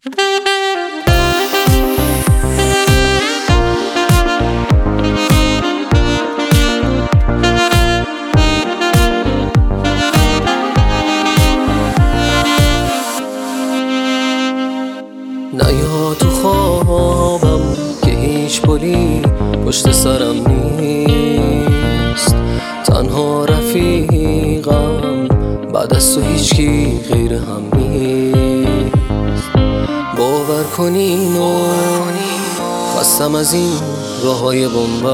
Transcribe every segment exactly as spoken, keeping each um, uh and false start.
نیا تو خوابم که هیچ پلی پشت سرم نیست، تنها رفیقم بعد از تو هیچکی غیر هم نیست. باور کنین و خستم از این راههای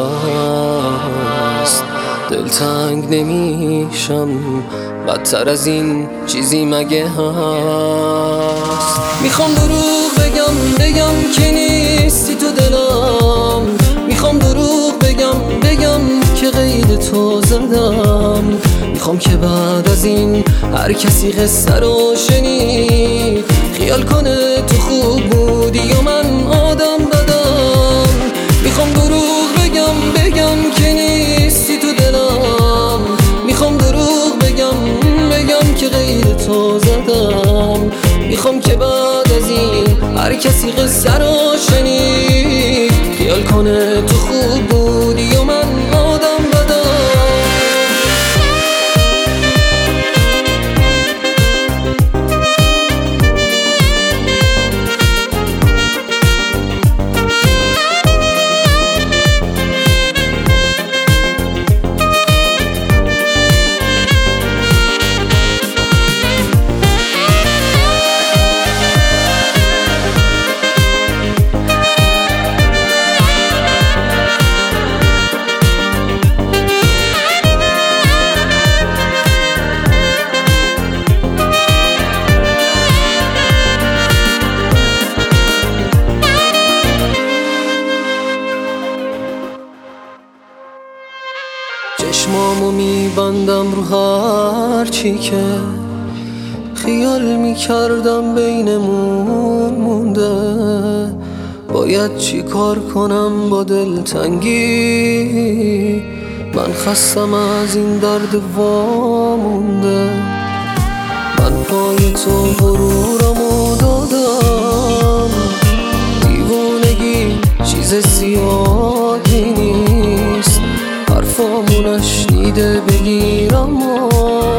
بنبست، دلتنگ نمیشم بدتر از این چیزی مگه هست؟ میخوام دروغ بگم بگم که نیستی تو دلم، میخوام دروغ بگم بگم که قید تو زدم، میخوام که بعد از این هر کسی قصه رو شنید خیال کنه تو خوب بودی و من آدم بدم. میخوام دروغ بگم بگم که نیستی تو دلم، میخوام دروغ بگم بگم که قید تو زدم، میخوام که بعد از این هر کسی قصه رو شنید خیال کنه تو خوب بودی و من آدم بدم. چشمامو میبندم رو هر چی که خیال میکردم بینمون مونده، باید چی کار کنم با دلتنگی، من خستم از این درد وامونده. من پای تو غرورمو دادم، دیوونگی چیز زیادی نیست، حرفامو نشنیده بگیرم و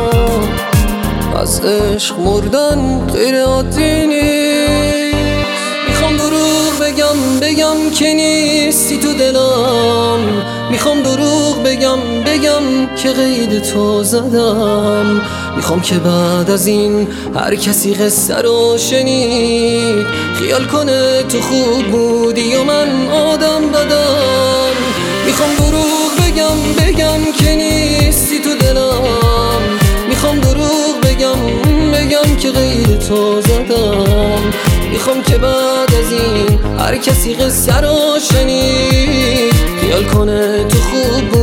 از عشق مردن غیر عادی نیست. میخوام دروغ بگم بگم که نیستی تو دلم، میخوام دروغ بگم بگم که قید تو زدم، میخوام که بعد از این هر کسی قصه رو شنید خیال کنه تو خوب بودی و من آدم بدم. میخوام دروغ بگم بگم که نیستی تو دلم، میخوام دروغ بگم بگم که قید تو زدم، میخوام که بعد از این هر کسی قصه رو شنید خیال کنه تو خوب